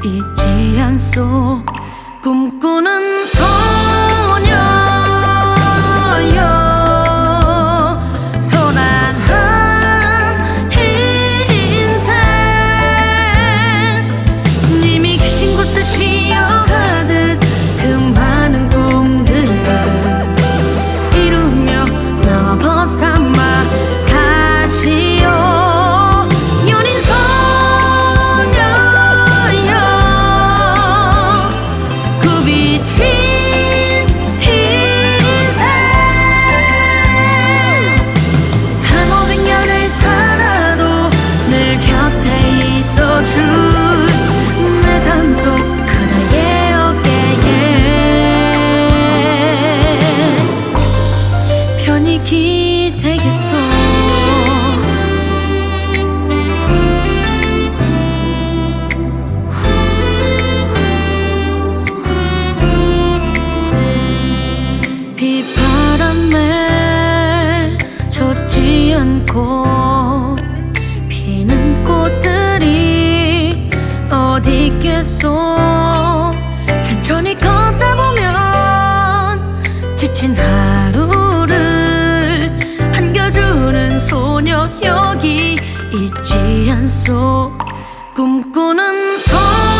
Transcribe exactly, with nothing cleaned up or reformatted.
잊지 않소. 꿈꾸는 소녀여, 소란한 인생. 님이 계신 곳에 쉬어가듯 그 많은 꿈들을 이루며 나와 벗삼아 가시오. 연인 소녀여, 굽이친 인생. 한 오백 년을 살아도 늘 곁에 있어줄 내 삶 속 그대의 어깨에 편히 기대겠소. 비바람에 젖지 않고 피는 꽃들이 어디 있겠소. 천천히 걷다 보면 지친 하루를 반겨주는 소녀 여기 있지 않소. 꿈꾸는 소녀